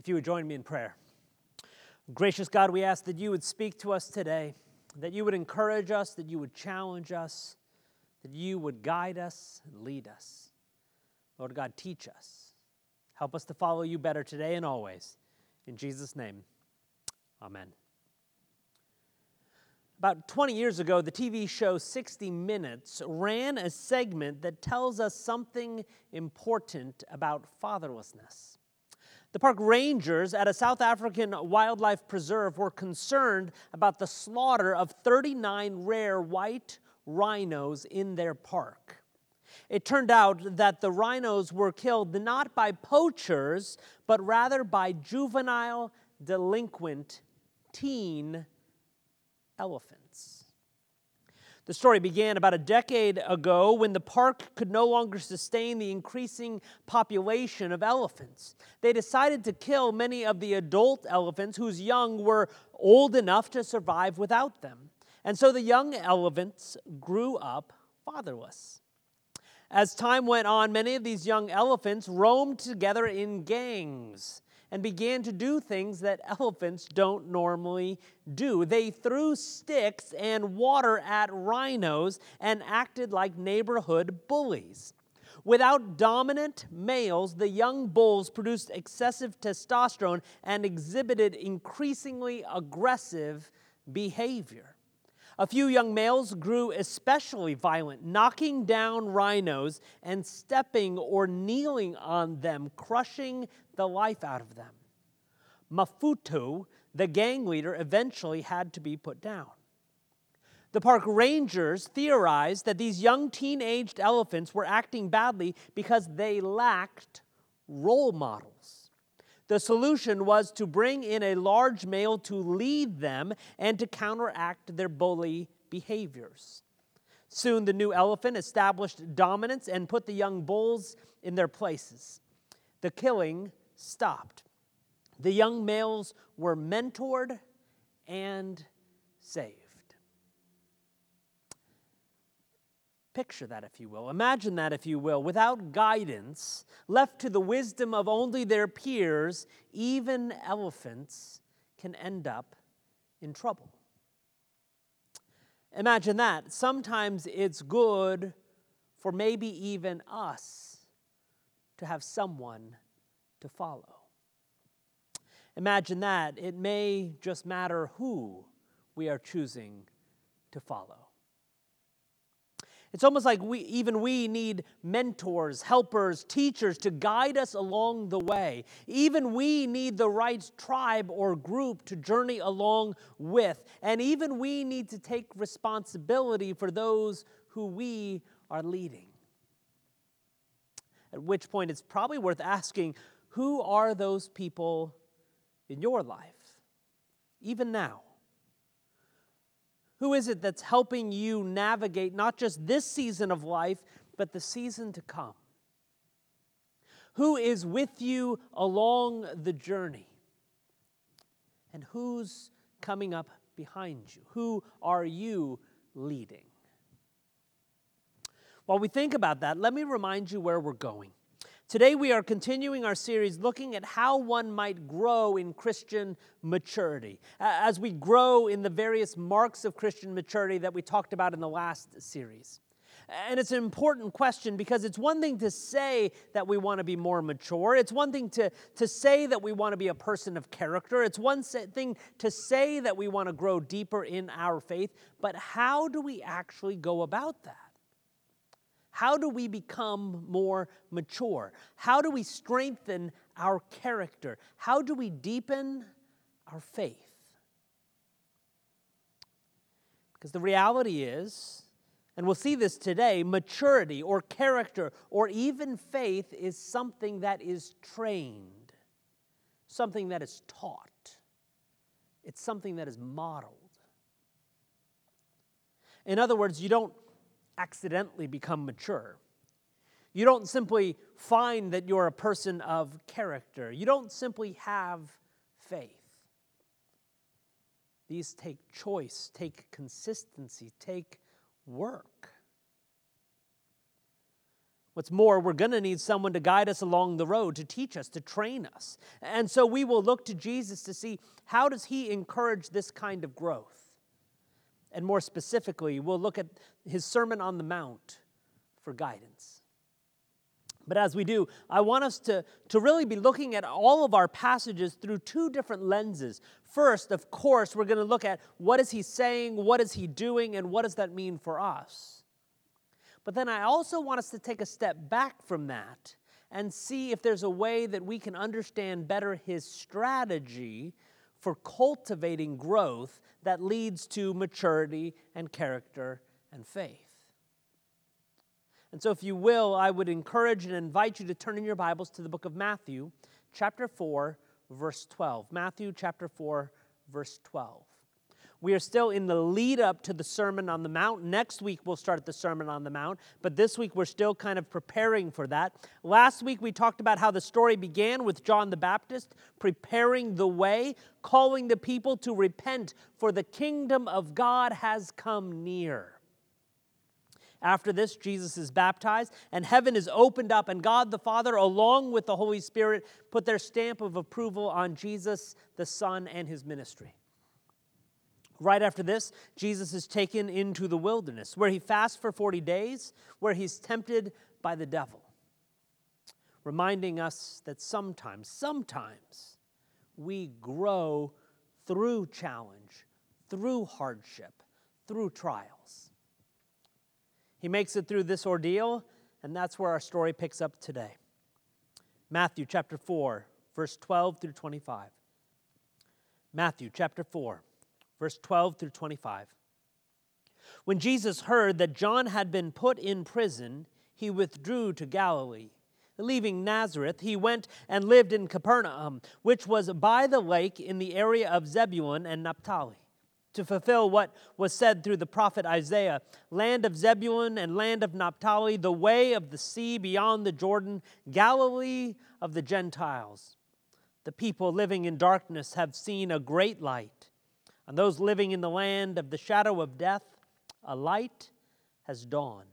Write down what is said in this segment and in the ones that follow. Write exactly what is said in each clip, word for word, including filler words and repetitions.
If you would join me in prayer. Gracious God, we ask that you would speak to us today, that you would encourage us, that you would challenge us, that you would guide us and lead us. Lord God, teach us. Help us to follow you better today and always. In Jesus' name, amen. About twenty years ago, the T V show sixty minutes ran a segment that tells us something important about fatherlessness. The park rangers at a South African wildlife preserve were concerned about the slaughter of thirty-nine rare white rhinos in their park. It turned out that the rhinos were killed not by poachers, but rather by juvenile, delinquent, teen elephants. The story began about a decade ago when the park could no longer sustain the increasing population of elephants. They decided to kill many of the adult elephants whose young were old enough to survive without them. And so the young elephants grew up fatherless. As time went on, many of these young elephants roamed together in gangs and began to do things that elephants don't normally do. They threw sticks and water at rhinos and acted like neighborhood bullies. Without dominant males, the young bulls produced excessive testosterone and exhibited increasingly aggressive behavior. A few young males grew especially violent, knocking down rhinos and stepping or kneeling on them, crushing the life out of them. Mafuto, the gang leader, eventually had to be put down. The park rangers theorized that these young teenaged elephants were acting badly because they lacked role models. The solution was to bring in a large male to lead them and to counteract their bully behaviors. Soon the new elephant established dominance and put the young bulls in their places. The killing stopped. The young males were mentored and saved. Picture that, if you will. Imagine that, if you will. Without guidance, left to the wisdom of only their peers, even elephants can end up in trouble. Imagine that. Sometimes it's good for maybe even us to have someone to follow. Imagine that. It may just matter who we are choosing to follow. It's almost like we, even we need mentors, helpers, teachers to guide us along the way. Even we need the right tribe or group to journey along with. And even we need to take responsibility for those who we are leading. At which point it's probably worth asking, who are those people in your life, even now? Who is it that's helping you navigate not just this season of life, but the season to come? Who is with you along the journey? And who's coming up behind you? Who are you leading? While we think about that, let me remind you where we're going. Today we are continuing our series looking at how one might grow in Christian maturity, as we grow in the various marks of Christian maturity that we talked about in the last series. And it's an important question because it's one thing to say that we want to be more mature. It's one thing to, to say that we want to be a person of character. It's one thing to say that we want to grow deeper in our faith. But how do we actually go about that? How do we become more mature? How do we strengthen our character? How do we deepen our faith? Because the reality is, and we'll see this today, maturity or character or even faith is something that is trained, something that is taught. It's something that is modeled. In other words, you don't accidentally become mature. You don't simply find that you're a person of character. You don't simply have faith. These take choice, take consistency, take work. What's more, we're going to need someone to guide us along the road, to teach us, to train us. And so we will look to Jesus to see, how does he encourage this kind of growth? And more specifically, we'll look at his Sermon on the Mount for guidance. But as we do, I want us to, to really be looking at all of our passages through two different lenses. First, of course, we're going to look at what is he saying, what is he doing, and what does that mean for us? But then I also want us to take a step back from that and see if there's a way that we can understand better his strategy for cultivating growth that leads to maturity and character and faith. And so if you will, I would encourage and invite you to turn in your Bibles to the book of Matthew, chapter four, verse twelve. Matthew chapter four, verse twelve. We are still in the lead up to the Sermon on the Mount. Next week we'll start the Sermon on the Mount, but this week we're still kind of preparing for that. Last week we talked about how the story began with John the Baptist preparing the way, calling the people to repent, for the kingdom of God has come near. After this, Jesus is baptized, and heaven is opened up, and God the Father, along with the Holy Spirit, put their stamp of approval on Jesus the Son and his ministry. Right after this, Jesus is taken into the wilderness, where he fasts for forty days, where he's tempted by the devil, reminding us that sometimes, sometimes, we grow through challenge, through hardship, through trials. He makes it through this ordeal, and that's where our story picks up today. Matthew chapter four, verse twelve through twenty-five. Matthew chapter four. Verse twelve through twenty-five. When Jesus heard that John had been put in prison, he withdrew to Galilee. Leaving Nazareth, he went and lived in Capernaum, which was by the lake in the area of Zebulun and Naphtali, to fulfill what was said through the prophet Isaiah, land of Zebulun and land of Naphtali, the way of the sea beyond the Jordan, Galilee of the Gentiles. The people living in darkness have seen a great light. On those living in the land of the shadow of death, a light has dawned.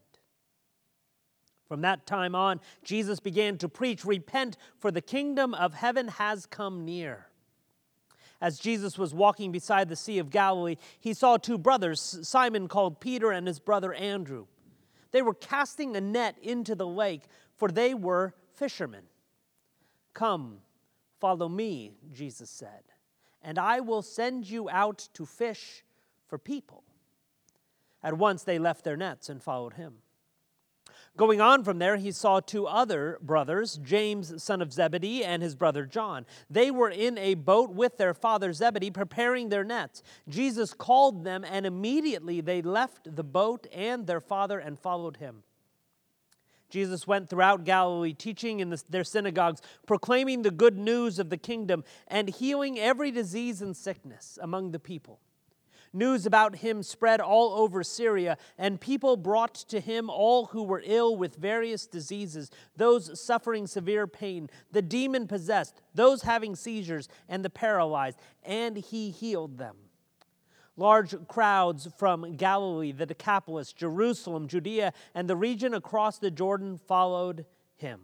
From that time on, Jesus began to preach, "Repent, for the kingdom of heaven has come near." As Jesus was walking beside the Sea of Galilee, he saw two brothers, Simon called Peter and his brother Andrew. They were casting a net into the lake, for they were fishermen. "Come, follow me," Jesus said, "and I will send you out to fish for people." At once they left their nets and followed him. Going on from there, he saw two other brothers, James, son of Zebedee, and his brother John. They were in a boat with their father Zebedee, preparing their nets. Jesus called them, and immediately they left the boat and their father and followed him. Jesus went throughout Galilee, teaching in the, their synagogues, proclaiming the good news of the kingdom, and healing every disease and sickness among the people. News about him spread all over Syria, and people brought to him all who were ill with various diseases, those suffering severe pain, the demon-possessed, those having seizures, and the paralyzed, and he healed them. Large crowds from Galilee, the Decapolis, Jerusalem, Judea, and the region across the Jordan followed him.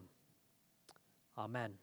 Amen.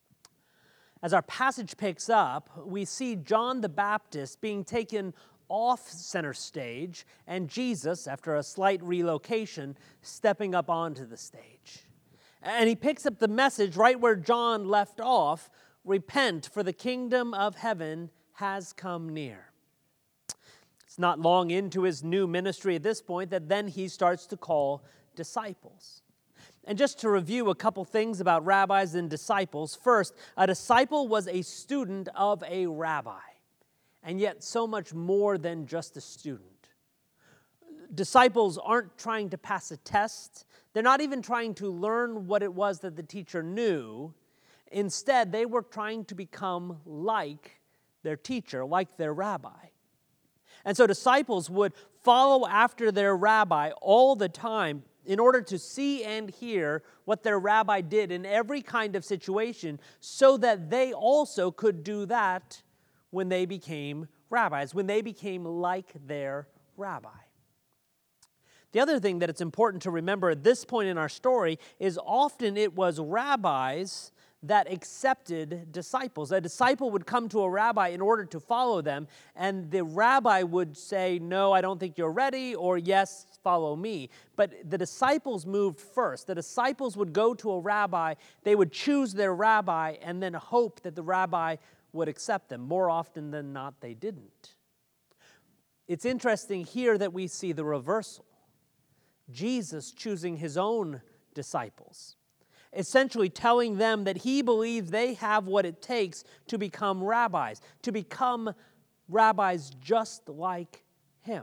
As our passage picks up, we see John the Baptist being taken off center stage, and Jesus, after a slight relocation, stepping up onto the stage. And he picks up the message right where John left off: repent, for the kingdom of heaven has come near. It's not long into his new ministry at this point that then he starts to call disciples. And just to review a couple things about rabbis and disciples. First, a disciple was a student of a rabbi, and yet so much more than just a student. Disciples aren't trying to pass a test. They're not even trying to learn what it was that the teacher knew. Instead, they were trying to become like their teacher, like their rabbi. And so disciples would follow after their rabbi all the time in order to see and hear what their rabbi did in every kind of situation, so that they also could do that when they became rabbis, when they became like their rabbi. The other thing that it's important to remember at this point in our story is often it was rabbis that accepted disciples. A disciple would come to a rabbi in order to follow them, and the rabbi would say, no, I don't think you're ready, or yes, follow me. But the disciples moved first. The disciples would go to a rabbi, they would choose their rabbi, and then hope that the rabbi would accept them. More often than not, they didn't. It's interesting here that we see the reversal. Jesus choosing his own disciples, essentially telling them that he believes they have what it takes to become rabbis, to become rabbis just like him.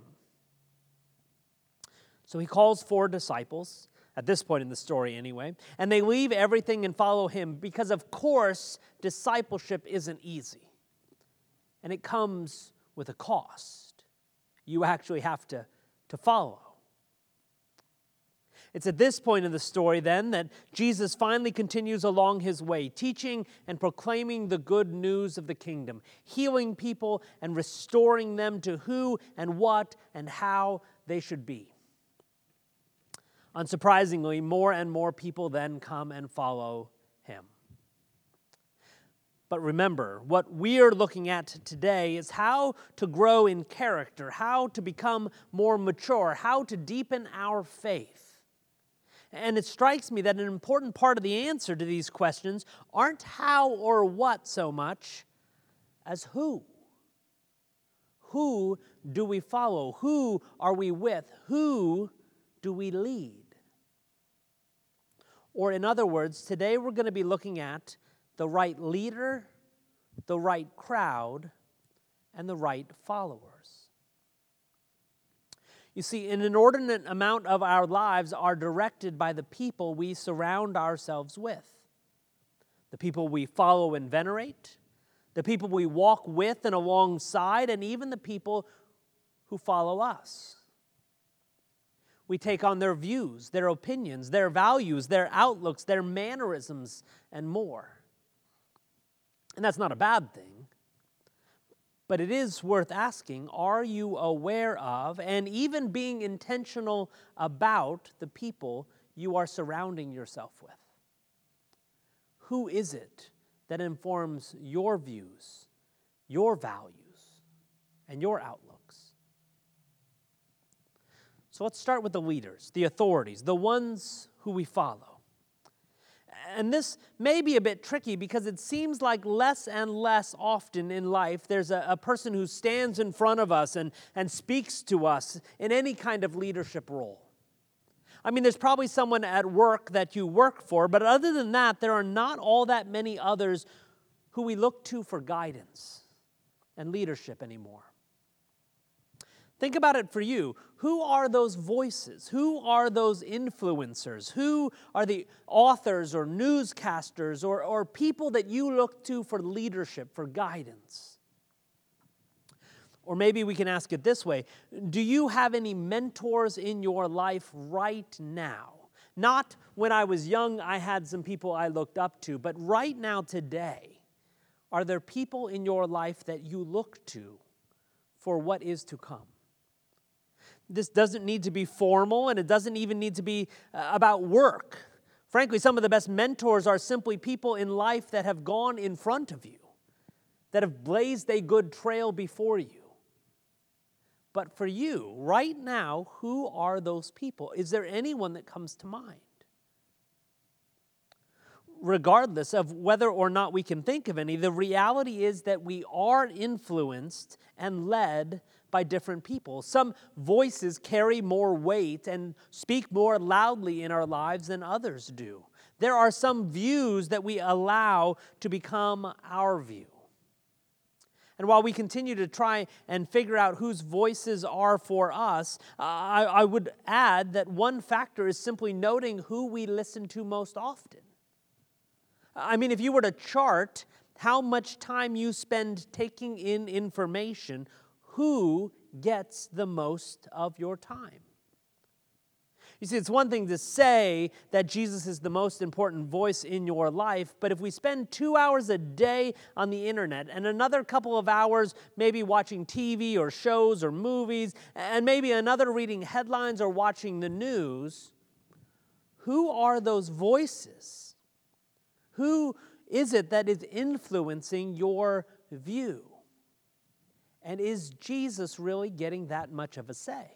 So he calls four disciples, at this point in the story anyway, and they leave everything and follow him because, of course, discipleship isn't easy. And it comes with a cost. You actually have to, to follow. It's at this point in the story, then, that Jesus finally continues along his way, teaching and proclaiming the good news of the kingdom, healing people and restoring them to who and what and how they should be. Unsurprisingly, more and more people then come and follow him. But remember, what we're looking at today is how to grow in character, how to become more mature, how to deepen our faith. And it strikes me that an important part of the answer to these questions aren't how or what so much as who. Who do we follow? Who are we with? Who do we lead? Or in other words, today we're going to be looking at the right leader, the right crowd, and the right followers. You see, an inordinate amount of our lives are directed by the people we surround ourselves with. The people we follow and venerate, the people we walk with and alongside, and even the people who follow us. We take on their views, their opinions, their values, their outlooks, their mannerisms, and more. And that's not a bad thing. But it is worth asking, are you aware of and even being intentional about the people you are surrounding yourself with? Who is it that informs your views, your values, and your outlooks? So let's start with the leaders, the authorities, the ones who we follow. And this may be a bit tricky because it seems like less and less often in life there's a, a person who stands in front of us and, and speaks to us in any kind of leadership role. I mean, there's probably someone at work that you work for, but other than that, there are not all that many others who we look to for guidance and leadership anymore. Think about it for you. Who are those voices? Who are those influencers? Who are the authors or newscasters or, or people that you look to for leadership, for guidance? Or maybe we can ask it this way. Do you have any mentors in your life right now? Not when I was young, I had some people I looked up to, but right now, today, are there people in your life that you look to for what is to come? This doesn't need to be formal, and it doesn't even need to be uh, about work. Frankly, some of the best mentors are simply people in life that have gone in front of you, that have blazed a good trail before you. But for you, right now, who are those people? Is there anyone that comes to mind? Regardless of whether or not we can think of any, the reality is that we are influenced and led by different people. Some voices carry more weight and speak more loudly in our lives than others do. There are some views that we allow to become our view. And while we continue to try and figure out whose voices are for us, uh, I, I would add that one factor is simply noting who we listen to most often. I mean, if you were to chart how much time you spend taking in information, who gets the most of your time? You see, it's one thing to say that Jesus is the most important voice in your life, but if we spend two hours a day on the internet and another couple of hours maybe watching T V or shows or movies, and maybe another reading headlines or watching the news, who are those voices? Who is it that is influencing your view? And is Jesus really getting that much of a say?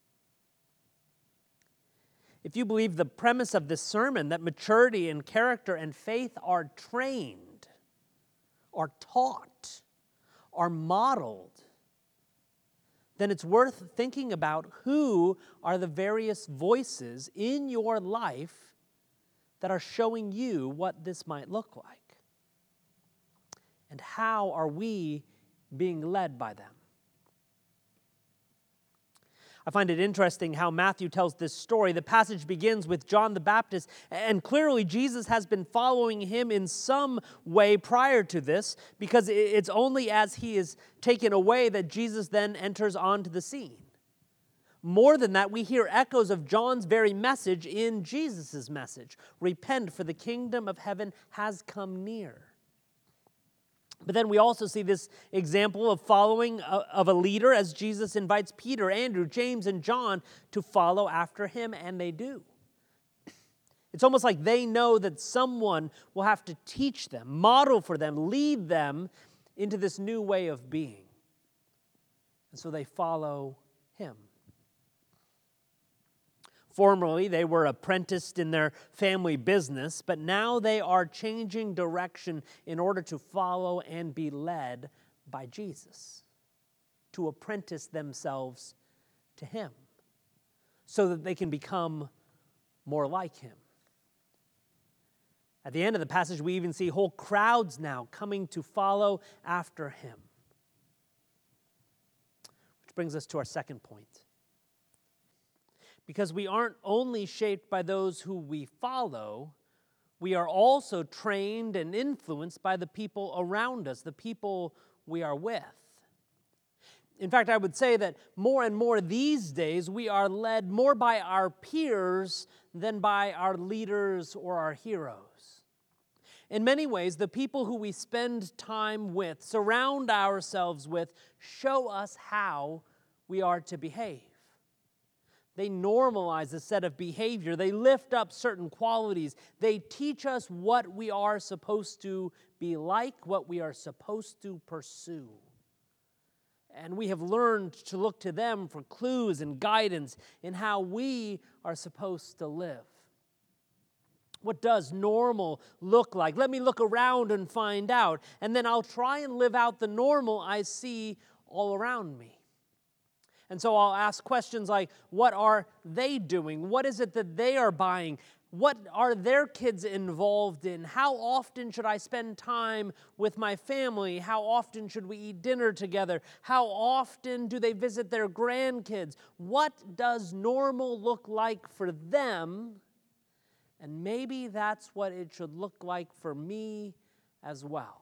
If you believe the premise of this sermon, that maturity and character and faith are trained, are taught, are modeled, then it's worth thinking about who are the various voices in your life that are showing you what this might look like. And how are we being led by them? I find it interesting how Matthew tells this story. The passage begins with John the Baptist, and clearly Jesus has been following him in some way prior to this, because it's only as he is taken away that Jesus then enters onto the scene. More than that, we hear echoes of John's very message in Jesus' message. Repent, for the kingdom of heaven has come near. But then we also see this example of following of a leader as Jesus invites Peter, Andrew, James, and John to follow after him, and they do. It's almost like they know that someone will have to teach them, model for them, lead them into this new way of being. And so they follow him. Formerly, they were apprenticed in their family business, but now they are changing direction in order to follow and be led by Jesus, to apprentice themselves to him, so that they can become more like him. At the end of the passage, we even see whole crowds now coming to follow after him. Which brings us to our second point. Because we aren't only shaped by those who we follow, we are also trained and influenced by the people around us, the people we are with. In fact, I would say that more and more these days, we are led more by our peers than by our leaders or our heroes. In many ways, the people who we spend time with, surround ourselves with, show us how we are to behave. They normalize a set of behavior. They lift up certain qualities. They teach us what we are supposed to be like, what we are supposed to pursue. And we have learned to look to them for clues and guidance in how we are supposed to live. What does normal look like? Let me look around and find out. And then I'll try and live out the normal I see all around me. And so I'll ask questions like, what are they doing? What is it that they are buying? What are their kids involved in? How often should I spend time with my family? How often should we eat dinner together? How often do they visit their grandkids? What does normal look like for them? And maybe that's what it should look like for me as well.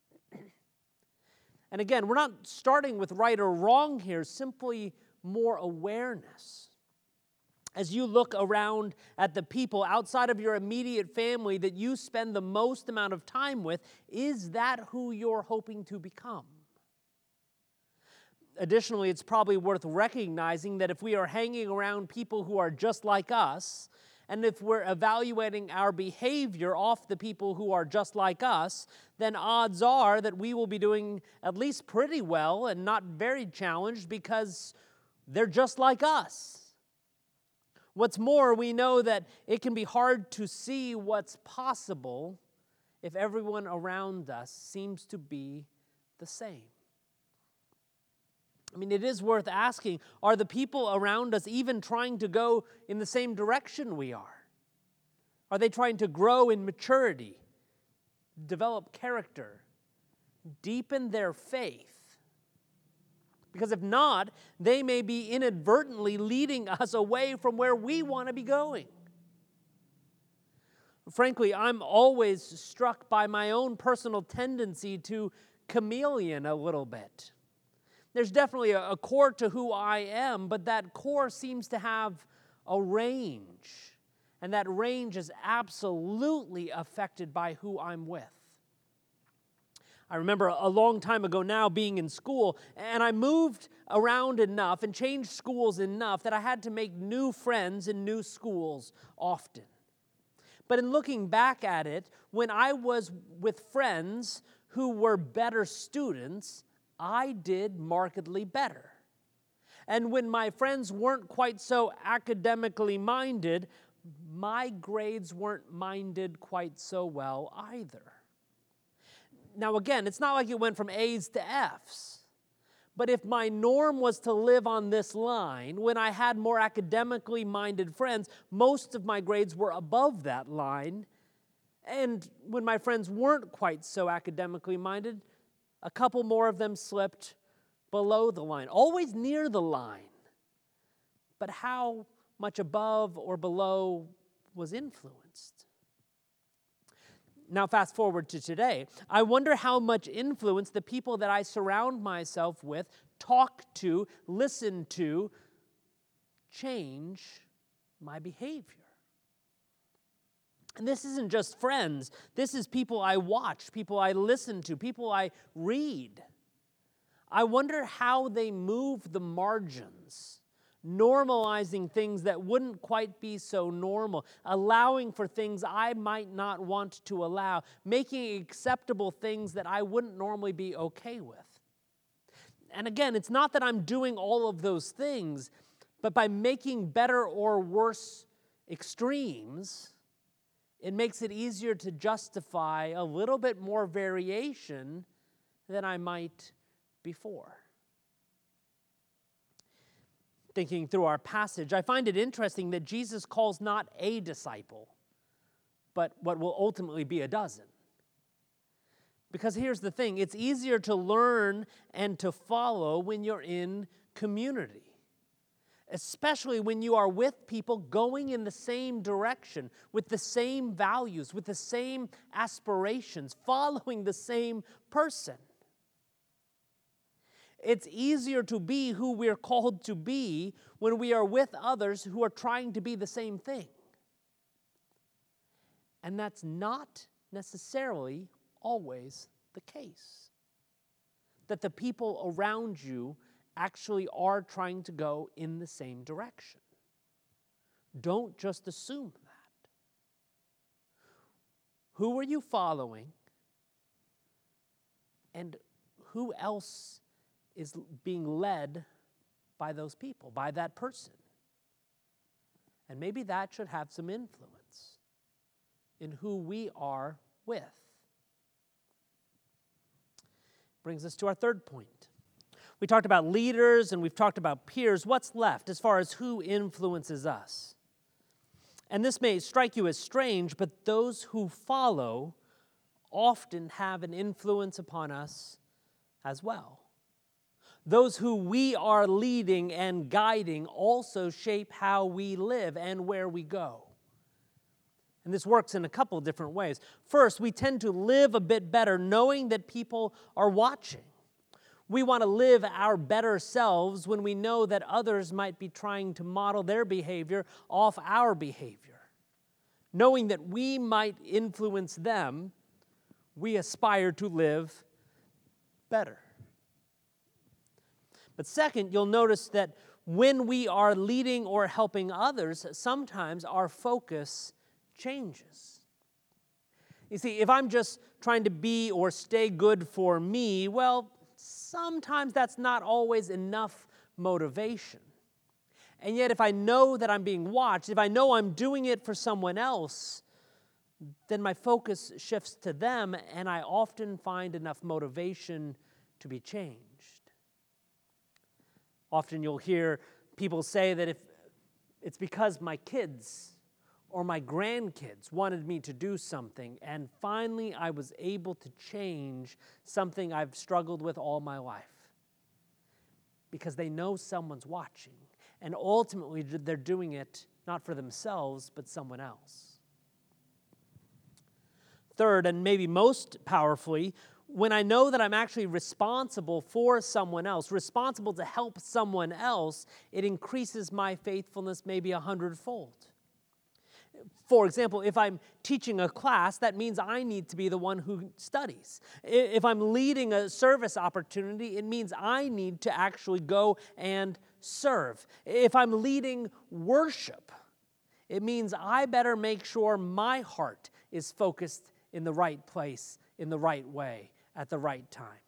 And again, we're not starting with right or wrong here, simply more awareness. As you look around at the people outside of your immediate family that you spend the most amount of time with, is that who you're hoping to become? Additionally, it's probably worth recognizing that if we are hanging around people who are just like us, and if we're evaluating our behavior off the people who are just like us, then odds are that we will be doing at least pretty well and not very challenged because they're just like us. What's more, we know that it can be hard to see what's possible if everyone around us seems to be the same. I mean, it is worth asking, are the people around us even trying to go in the same direction we are? Are they trying to grow in maturity, develop character, deepen their faith? Because if not, they may be inadvertently leading us away from where we want to be going. Frankly, I'm always struck by my own personal tendency to chameleon a little bit. There's definitely a, a core to who I am, but that core seems to have a range, and that range is absolutely affected by who I'm with. I remember a long time ago now being in school, and I moved around enough and changed schools enough that I had to make new friends in new schools often. But in looking back at it, when I was with friends who were better students, I did markedly better. And when my friends weren't quite so academically minded, my grades weren't minded quite so well either. Now again, it's not like it went from A's to F's. But if my norm was to live on this line, when I had more academically minded friends, most of my grades were above that line. And when my friends weren't quite so academically minded, a couple more of them slipped below the line, always near the line. But how much above or below was influenced? Now, fast forward to today. I wonder how much influence the people that I surround myself with, talk to, listen to, change my behavior. And this isn't just friends. This is people I watch, people I listen to, people I read. I wonder how they move the margins, normalizing things that wouldn't quite be so normal, allowing for things I might not want to allow, making acceptable things that I wouldn't normally be okay with. And again, it's not that I'm doing all of those things, but by making better or worse extremes, it makes it easier to justify a little bit more variation than I might before. Thinking through our passage, I find it interesting that Jesus calls not a disciple, but what will ultimately be a dozen. Because here's the thing, it's easier to learn and to follow when you're in community, especially when you are with people going in the same direction, with the same values, with the same aspirations, following the same person. It's easier to be who we're called to be when we are with others who are trying to be the same thing. And that's not necessarily always the case. That the people around you actually are trying to go in the same direction. Don't just assume that. Who are you following? And who else is being led by those people, by that person? And maybe that should have some influence in who we are with. Brings us to our third point. We talked about leaders and we've talked about peers. What's left as far as who influences us? And this may strike you as strange, but those who follow often have an influence upon us as well. Those who we are leading and guiding also shape how we live and where we go. And this works in a couple of different ways. First, we tend to live a bit better knowing that people are watching. We want to live our better selves when we know that others might be trying to model their behavior off our behavior. Knowing that we might influence them, we aspire to live better. But second, you'll notice that when we are leading or helping others, sometimes our focus changes. You see, if I'm just trying to be or stay good for me, well, sometimes that's not always enough motivation. And yet, if I know that I'm being watched, if I know I'm doing it for someone else, then my focus shifts to them, and I often find enough motivation to be changed. Often you'll hear people say that if it's because my kids or my grandkids wanted me to do something, and finally I was able to change something I've struggled with all my life. Because they know someone's watching, and ultimately they're doing it not for themselves, but someone else. Third, and maybe most powerfully, when I know that I'm actually responsible for someone else, responsible to help someone else, it increases my faithfulness maybe a hundredfold. For example, if I'm teaching a class, that means I need to be the one who studies. If I'm leading a service opportunity, it means I need to actually go and serve. If I'm leading worship, it means I better make sure my heart is focused in the right place, in the right way, at the right time.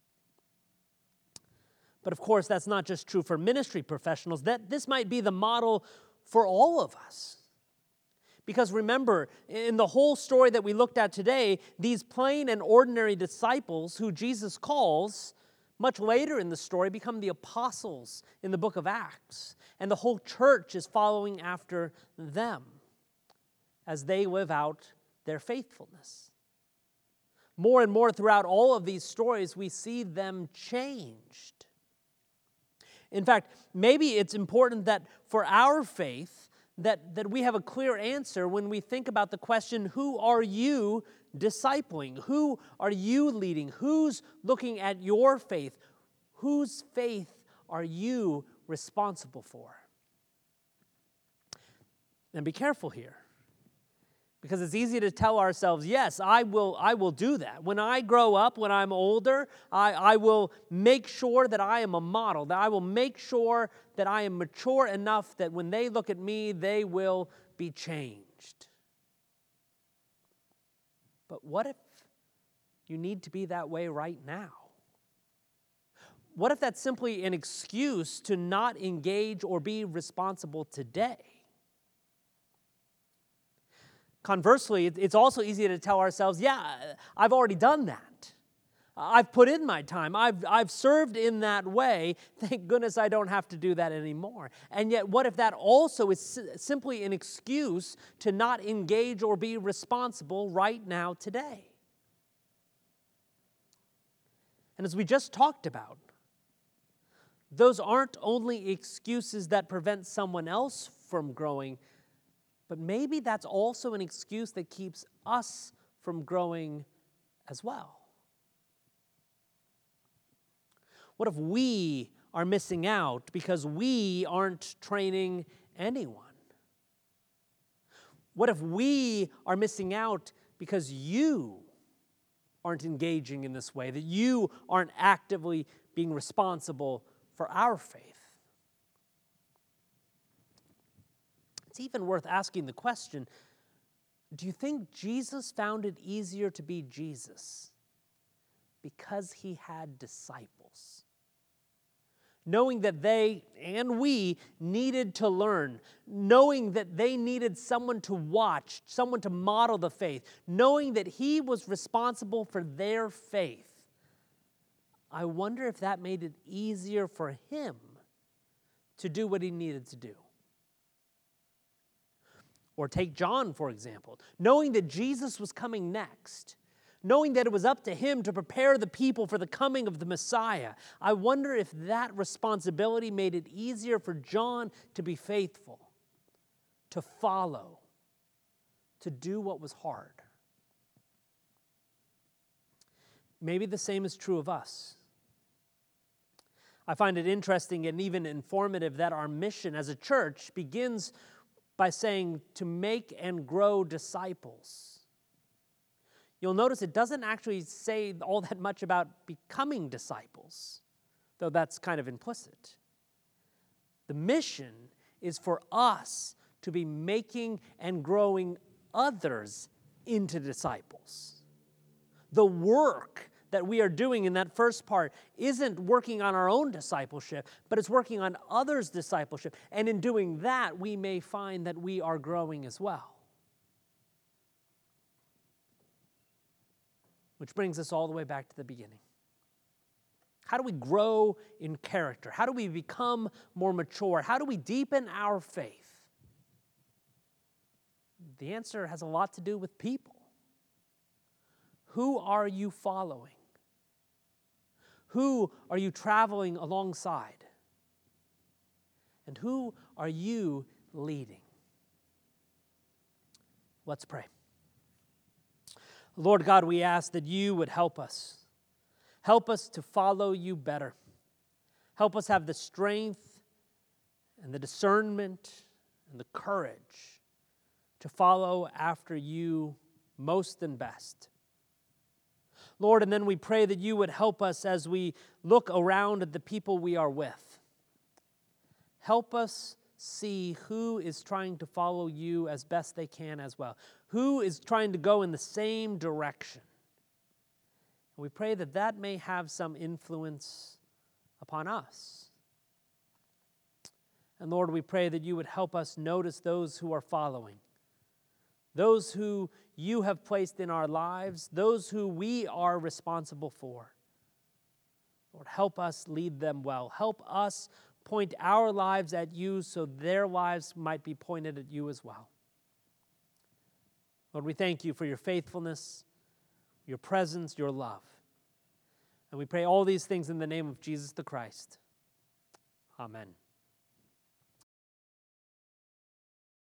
But of course, that's not just true for ministry professionals. That this might be the model for all of us. Because remember, in the whole story that we looked at today, these plain and ordinary disciples who Jesus calls, much later in the story, become the apostles in the book of Acts. And the whole church is following after them as they live out their faithfulness. More and more throughout all of these stories, we see them changed. In fact, maybe it's important that for our faith, That, that we have a clear answer when we think about the question, who are you discipling? Who are you leading? Who's looking at your faith? Whose faith are you responsible for? And be careful here, because it's easy to tell ourselves, yes, I will, I will do that. When I grow up, when I'm older, I, I will make sure that I am a model, that I will make sure that I am mature enough that when they look at me, they will be changed. But what if you need to be that way right now? What if that's simply an excuse to not engage or be responsible today? Conversely, it's also easy to tell ourselves, yeah, I've already done that. I've put in my time. I've, I've served in that way. Thank goodness I don't have to do that anymore. And yet, what if that also is simply an excuse to not engage or be responsible right now, today? And as we just talked about, those aren't only excuses that prevent someone else from growing, but maybe that's also an excuse that keeps us from growing as well. What if we are missing out because we aren't training anyone? What if we are missing out because you aren't engaging in this way, that you aren't actively being responsible for our faith? It's even worth asking the question, do you think Jesus found it easier to be Jesus because he had disciples? Knowing that they and we needed to learn, knowing that they needed someone to watch, someone to model the faith, knowing that he was responsible for their faith, I wonder if that made it easier for him to do what he needed to do. Or take John, for example. Knowing that Jesus was coming next, knowing that it was up to him to prepare the people for the coming of the Messiah, I wonder if that responsibility made it easier for John to be faithful, to follow, to do what was hard. Maybe the same is true of us. I find it interesting and even informative that our mission as a church begins by saying to make and grow disciples. You'll notice it doesn't actually say all that much about becoming disciples, though that's kind of implicit. The mission is for us to be making and growing others into disciples. The work that we are doing in that first part isn't working on our own discipleship, but it's working on others' discipleship. And in doing that, we may find that we are growing as well. Which brings us all the way back to the beginning. How do we grow in character? How do we become more mature? How do we deepen our faith? The answer has a lot to do with people. Who are you following? Who are you traveling alongside? And who are you leading? Let's pray. Lord God, we ask that you would help us Help us to follow you better. Help us have the strength and the discernment and the courage to follow after you most and best. Lord, and then we pray that you would help us as we look around at the people we are with. Help us see who is trying to follow you as best they can as well. Who is trying to go in the same direction. And we pray that that may have some influence upon us. And Lord, we pray that you would help us notice those who are following, those who you have placed in our lives, those who we are responsible for. Lord, help us lead them well. Help us point our lives at you so their lives might be pointed at you as well. Lord, we thank you for your faithfulness, your presence, your love. And we pray all these things in the name of Jesus the Christ. Amen.